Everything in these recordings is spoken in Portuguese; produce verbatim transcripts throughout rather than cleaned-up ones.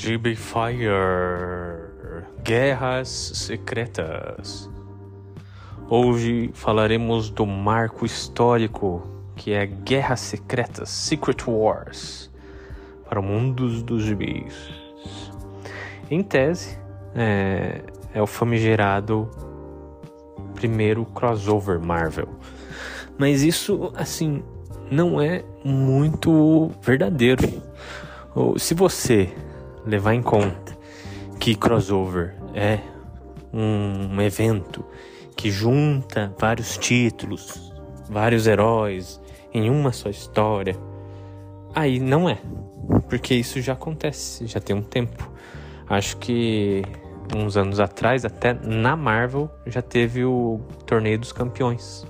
G B Fire, Guerras Secretas. Hoje falaremos do marco histórico que é Guerras Secretas, Secret Wars, para o mundo dos gibis. Em tese, é, é o famigerado primeiro crossover Marvel. Mas isso, assim, não é muito verdadeiro. Se você levar em conta que crossover é um evento que junta vários títulos, vários heróis em uma só história, aí não é, porque isso já acontece, já tem um tempo. Acho que uns anos atrás, até na Marvel, já teve o Torneio dos Campeões.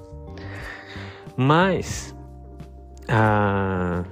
Mas a...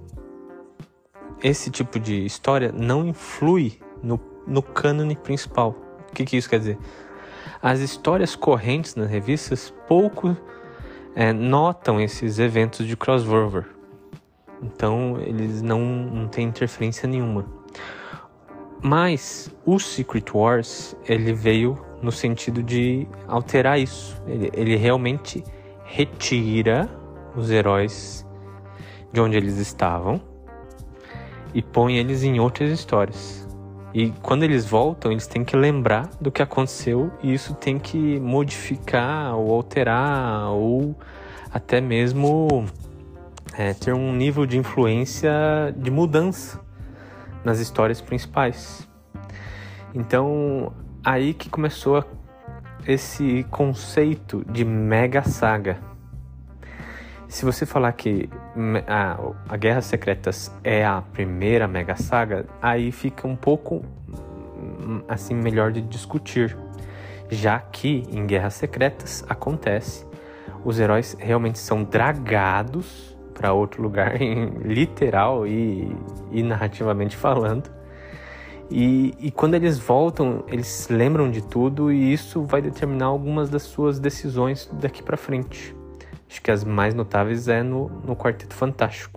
esse tipo de história não influi no, no cânone principal. O que, que isso quer dizer? As histórias correntes nas revistas pouco é, notam esses eventos de crossover. Então eles não, não têm interferência nenhuma. Mas o Secret Wars, ele veio no sentido de alterar isso. Ele, ele realmente retira os heróis de onde eles estavam e põe eles em outras histórias. E quando eles voltam, eles têm que lembrar do que aconteceu, e isso tem que modificar ou alterar ou até mesmo é, ter um nível de influência de mudança nas histórias principais. Então, aí que começou a, esse conceito de mega saga. Se você falar que a, a Guerras Secretas é a primeira mega saga, aí fica um pouco assim melhor de discutir, já que em Guerras Secretas acontece, os heróis realmente são dragados para outro lugar, em literal e, e narrativamente falando, e, e quando eles voltam, eles lembram de tudo, e isso vai determinar algumas das suas decisões daqui para frente. Acho que as mais notáveis é no, no Quarteto Fantástico.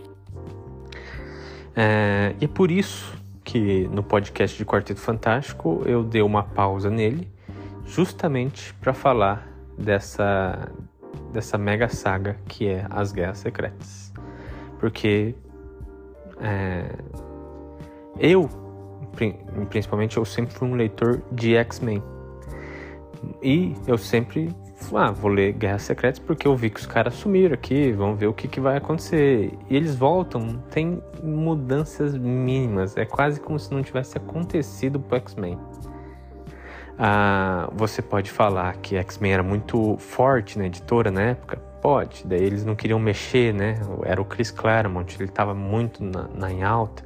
É, e é por isso que no podcast de Quarteto Fantástico eu dei uma pausa nele, justamente para falar dessa, dessa mega saga que é as Guerras Secretas. Porque é, eu, principalmente, eu sempre fui um leitor de X-Men. E eu sempre Ah, vou ler Guerras Secretas porque eu vi que os caras sumiram aqui, vamos ver o que, que vai acontecer. E eles voltam, tem mudanças mínimas, é quase como se não tivesse acontecido pro X-Men. Ah, você pode falar que X-Men era muito forte na editora na época? Pode, daí eles não queriam mexer, né? Era o Chris Claremont, ele estava muito na, na em alta.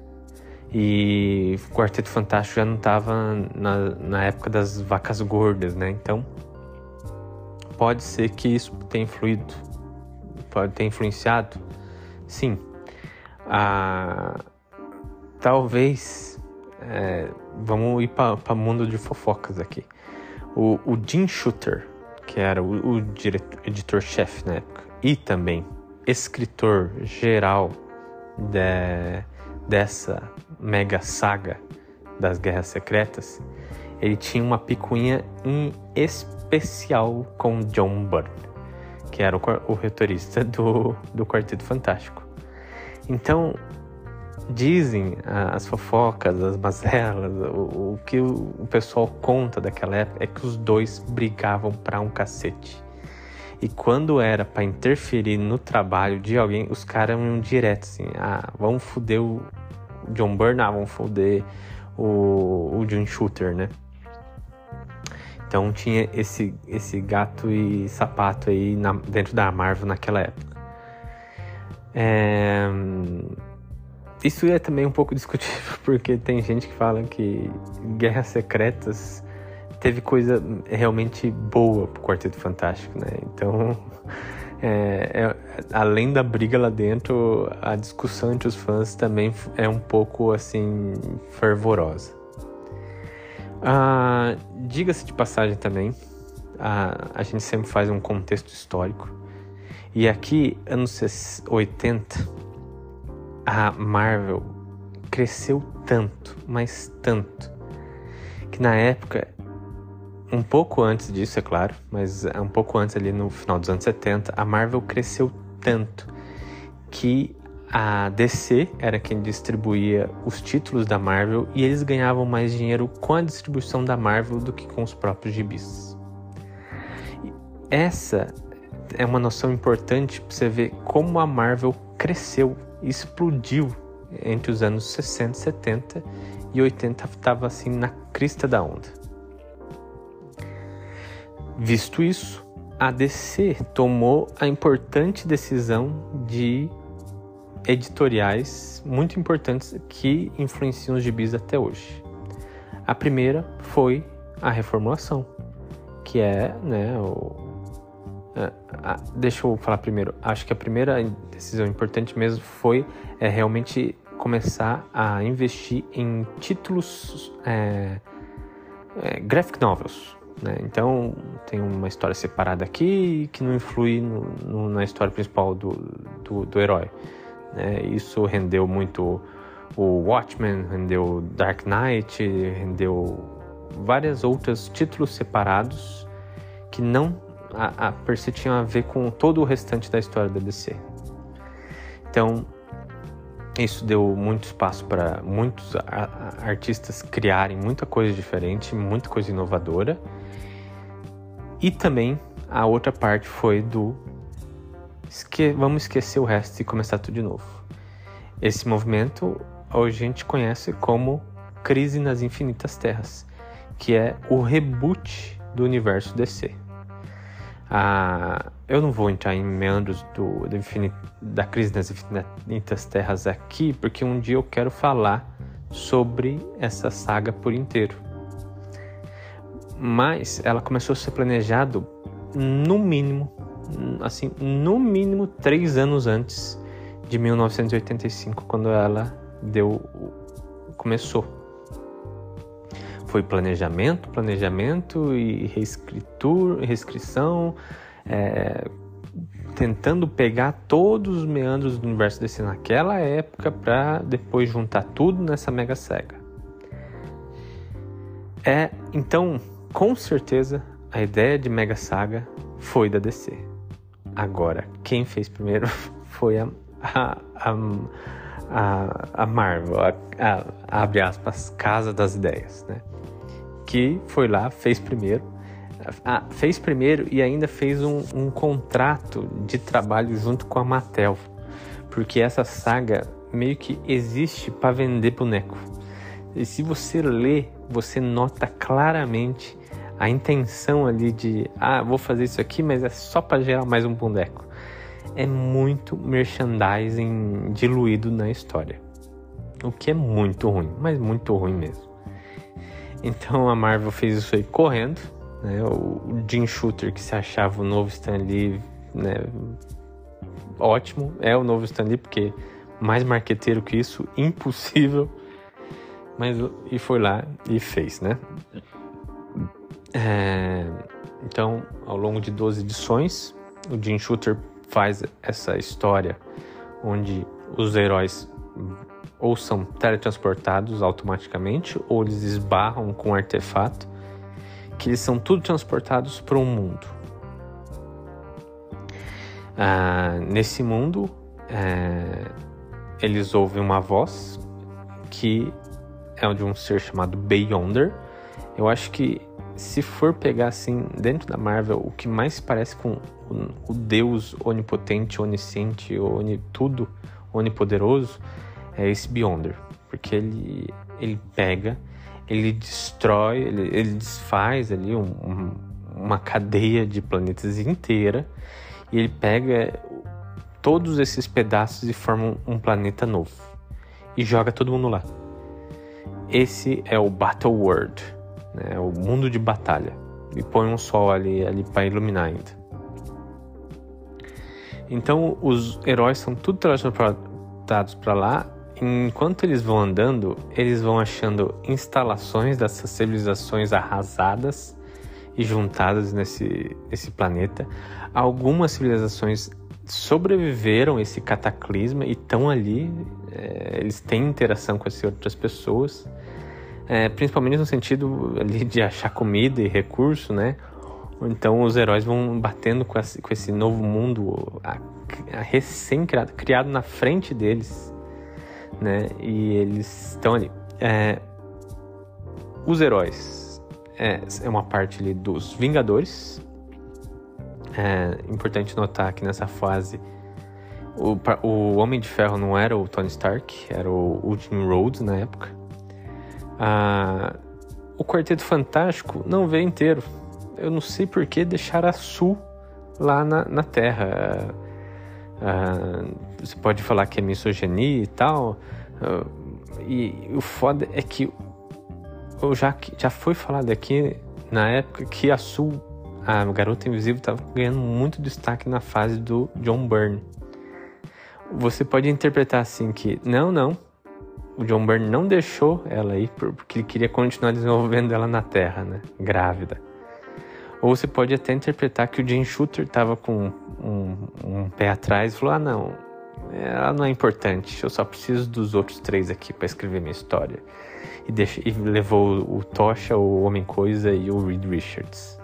E o Quarteto Fantástico já não estava na, na época das vacas gordas, né? Então pode ser que isso tenha influído, pode ter influenciado, sim. Ah, talvez, é, vamos ir para o mundo de fofocas aqui. O, o Jim Shooter, que era o, o diretor, editor-chefe na época, e também escritor geral de, dessa mega saga das Guerras Secretas, ele tinha uma picuinha em especial com John Byrne, que era o, o roteirista do, do Quarteto Fantástico. Então, dizem as fofocas, as mazelas, o, o que o, o pessoal conta daquela época é que os dois brigavam pra um cacete. E quando era pra interferir no trabalho de alguém, os caras iam direto assim, ah, vamos foder o John Byrne, ah, vamos foder o, o Jim Shooter, né? Então tinha esse, esse gato e sapato aí na, dentro da Marvel naquela época. É, isso é também um pouco discutível, porque tem gente que fala que Guerras Secretas teve coisa realmente boa pro Quarteto Fantástico, né? Então, é, é, além da briga lá dentro, a discussão entre os fãs também é um pouco assim fervorosa. Ah, diga-se de passagem também, ah, a gente sempre faz um contexto histórico. E aqui, anos oitenta, a Marvel cresceu tanto, mas tanto, que na época, um pouco antes disso, é claro, mas um pouco antes ali no final dos anos setenta, a Marvel cresceu tanto que a D C era quem distribuía os títulos da Marvel e eles ganhavam mais dinheiro com a distribuição da Marvel do que com os próprios gibis. Essa é uma noção importante para você ver como a Marvel cresceu, explodiu entre os anos sessenta, setenta e oitenta, estava assim na crista da onda. Visto isso, a D C tomou a importante decisão de editoriais muito importantes que influenciam os gibis até hoje. A primeira foi a reformulação, que é, né, o, a, a, deixa eu falar primeiro, acho que a primeira decisão importante mesmo foi é, realmente começar a investir em títulos é, é, graphic novels, né? Então tem uma história separada aqui que não influi no, no, na história principal do, do, do herói. É, isso rendeu muito o Watchmen, rendeu Dark Knight, rendeu vários outros títulos separados que não a, a per se tinham a ver com todo o restante da história da D C. Então, isso deu muito espaço para muitos a, a, artistas criarem muita coisa diferente, muita coisa inovadora. E também a outra parte foi do Esque... vamos esquecer o resto e começar tudo de novo. Esse movimento hoje a gente conhece como Crise nas Infinitas Terras, que é o reboot do universo D C. Ah, eu não vou entrar em meandros do, do infinit... da Crise nas Infinitas Terras aqui, porque um dia eu quero falar sobre essa saga por inteiro. Mas ela começou a ser planejado no mínimo assim, no mínimo três anos antes de mil novecentos e oitenta e cinco, quando ela deu, começou. Foi planejamento, planejamento e reescritura, reescrição, é, tentando pegar todos os meandros do universo D C naquela época para depois juntar tudo nessa mega saga. É, então, com certeza, a ideia de mega saga foi da D C. Agora, quem fez primeiro foi a, a, a, a Marvel, a, a, abre aspas, Casa das Ideias, né? Que foi lá, fez primeiro, a, fez primeiro e ainda fez um, um contrato de trabalho junto com a Mattel, porque essa saga meio que existe para vender boneco. E se você lê, você nota claramente a intenção ali de, ah, vou fazer isso aqui, mas é só para gerar mais um boneco. É muito merchandising diluído na história. O que é muito ruim, mas muito ruim mesmo. Então a Marvel fez isso aí correndo, né? O Jim Shooter, que se achava o novo Stan Lee, né? Ótimo, é o novo Stan Lee, porque mais marqueteiro que isso, impossível. Mas, e foi lá e fez, né? É, então, ao longo de doze edições, o Jim Shooter faz essa história onde os heróis ou são teletransportados automaticamente ou eles esbarram com um artefato, que eles são tudo transportados para um mundo. Ah, nesse mundo, é, eles ouvem uma voz que é de um ser chamado Beyonder. Eu acho que se for pegar assim, dentro da Marvel, o que mais parece com o, o Deus onipotente, onisciente, onitudo, onipoderoso, é esse Beyonder. Porque ele, ele pega, ele destrói, ele, ele desfaz ali um, um, uma cadeia de planetas inteira, e ele pega todos esses pedaços e forma um, um planeta novo. E joga todo mundo lá. Esse é o Battle World, né? O mundo de batalha. E põe um sol ali, ali para iluminar ainda. Então os heróis são tudo transportados para lá. Enquanto eles vão andando, eles vão achando instalações dessas civilizações arrasadas e juntadas nesse, nesse planeta. Algumas civilizações sobreviveram a esse cataclisma e estão ali, é, eles têm interação com essas outras pessoas, é, principalmente no sentido ali de achar comida e recurso, né? Então os heróis vão batendo com esse, com esse novo mundo a, a recém-criado, criado na frente deles, né? E eles estão ali. É, os heróis é, é uma parte ali dos Vingadores. É importante notar que nessa fase o, o Homem de Ferro não era o Tony Stark, era o, o Jim Rhodes na época. Ah, o Quarteto Fantástico não veio inteiro. Eu não sei por que deixaram a Sue lá na, na Terra. Ah, você pode falar que é misoginia e tal. Ah, e o foda é que eu já, já foi falado aqui na época que a Sue, a Garota Invisível, estava ganhando muito destaque na fase do John Byrne. Você pode interpretar assim que não, não, o John Byrne não deixou ela aí porque ele queria continuar desenvolvendo ela na Terra, né, grávida. Ou você pode até interpretar que o Jim Shooter estava com um, um pé atrás e falou, ah não, ela não é importante, eu só preciso dos outros três aqui para escrever minha história. E, deixa, e levou o Tocha, o Homem-Coisa e o Reed Richards.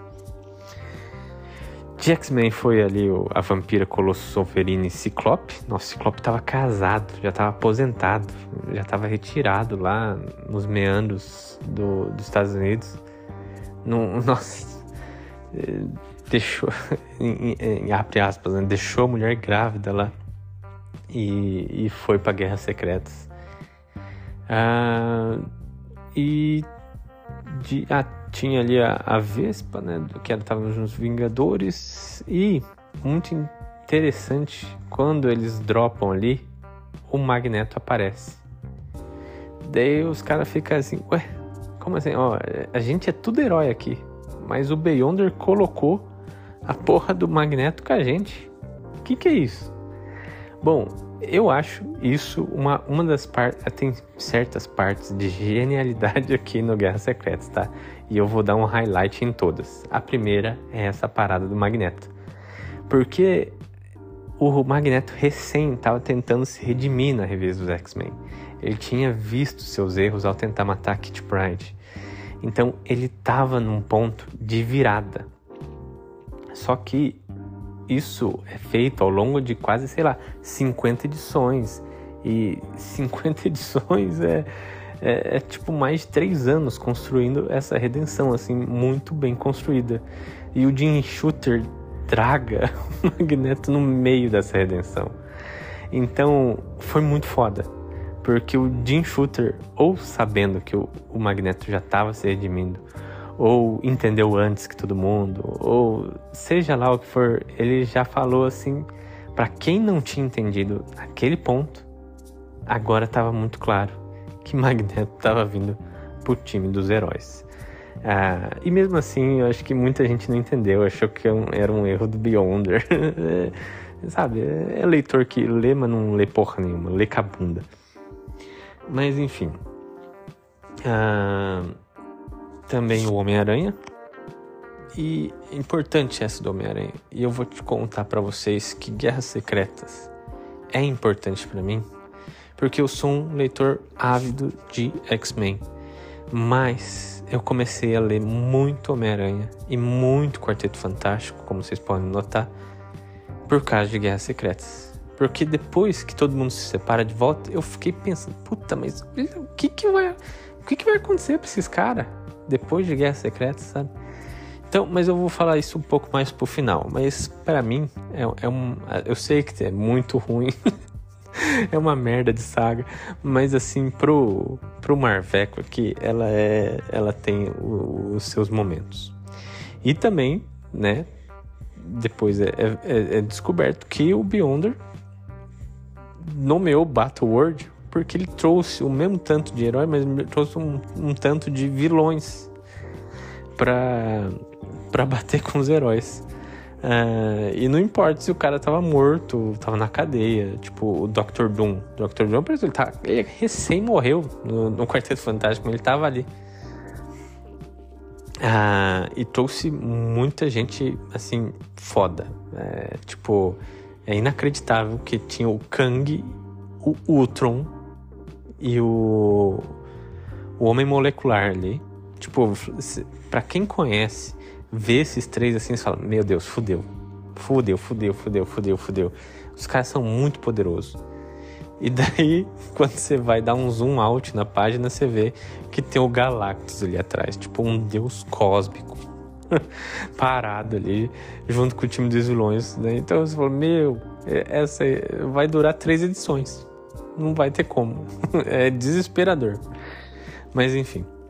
De X-Men foi ali a Vampira, Colosso, Solverine e Ciclope. Nossa, Ciclope estava casado, já estava aposentado, já estava retirado lá nos meandros do, dos Estados Unidos. No, nossa, deixou, em, em, abre aspas, né, deixou a mulher grávida lá e, e foi para Guerras Secretas. Ah, e de, ah, tinha ali a, a Vespa, né, que ela estava nos Vingadores. E muito interessante, quando eles dropam ali, o Magneto aparece. Daí os caras ficam assim, ué, como assim? Ó, a gente é tudo herói aqui, mas o Beyonder colocou a porra do Magneto com a gente. O que que é isso? Bom, eu acho isso uma, uma das partes... Tem certas partes de genialidade aqui no Guerras Secretas, tá? E eu vou dar um highlight em todas. A primeira é essa parada do Magneto. Porque o Magneto recém estava tentando se redimir na revista dos X-Men. Ele tinha visto seus erros ao tentar matar Kitty Pryde. Então ele estava num ponto de virada. Só que isso é feito ao longo de quase, sei lá, cinquenta edições. E cinquenta edições é, é, é tipo mais de três anos construindo essa redenção, assim, muito bem construída. E o Jim Shooter traga o Magneto no meio dessa redenção. Então, foi muito foda. Porque o Jim Shooter, ou sabendo que o, o Magneto já estava se redimindo, ou entendeu antes que todo mundo, ou seja lá o que for, ele já falou assim, para quem não tinha entendido naquele ponto, agora estava muito claro que Magneto estava vindo pro time dos heróis. Ah, e mesmo assim, eu acho que muita gente não entendeu, achou que era um erro do Beyonder. Sabe, é leitor que lê, mas não lê porra nenhuma, lê cabunda. Mas enfim. Ah, também o Homem-Aranha. E é importante essa do Homem-Aranha. E eu vou te contar pra vocês que Guerras Secretas é importante pra mim, porque eu sou um leitor ávido de X-Men. Mas eu comecei a ler muito Homem-Aranha e muito Quarteto Fantástico, como vocês podem notar, por causa de Guerras Secretas. Porque depois que todo mundo se separa de volta, eu fiquei pensando, puta, mas o que que vai, o que que vai acontecer pra esses caras depois de Guerras Secretas, sabe? Então, mas eu vou falar isso um pouco mais pro final. Mas pra mim, é, é um, eu sei que é muito ruim, é uma merda de saga, mas assim, pro, pro Marveco aqui, ela, é, ela tem o, os seus momentos. E também, né, depois é, é, é descoberto que o Beyonder nomeou Battleworld porque ele trouxe o mesmo tanto de herói, mas trouxe um, um tanto de vilões pra, pra bater com os heróis. Uh, e não importa se o cara tava morto, tava na cadeia, tipo o doutor Doom. O doutor Doom, por exemplo, ele, tá, ele recém morreu no, no Quarteto Fantástico, mas ele tava ali. Uh, e trouxe muita gente, assim, foda. Uh, tipo, É inacreditável que tinha o Kang, o Ultron e o, o Homem Molecular ali. Tipo, pra quem conhece, vê esses três assim, você fala, meu Deus, fudeu. Fudeu, fudeu, fudeu, fudeu, fudeu. Os caras são muito poderosos. E daí, quando você vai dar um zoom out na página, você vê que tem o Galactus ali atrás. Tipo, um deus cósmico. Parado ali, junto com o time dos vilões, né? Então você fala, meu, essa vai durar três edições. Não vai ter como. É desesperador. Mas enfim.